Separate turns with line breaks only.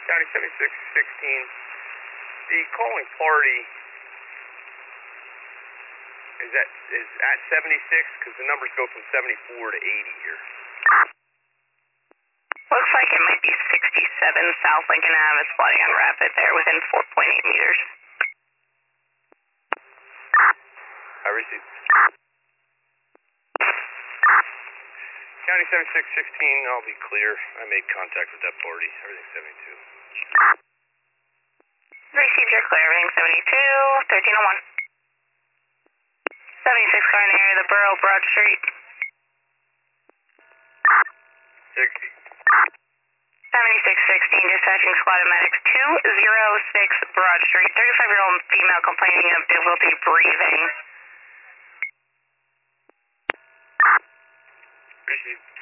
County 7616. The calling party is at 76 because the numbers go from 74 to 80 here.
Looks like it might be 67 South Lincoln Ave. It's flooding on Rapid there within 4.8 meters.
I received. County 7616, I'll be clear. I made contact with that party. Everything's 72.
Received your clear. Everything 72, 1301. 76 car in the area of the Borough, Broad Street.
60.
7616, dispatching squad of medics 206 Broad Street. 35-year-old female complaining of difficulty breathing.
Received.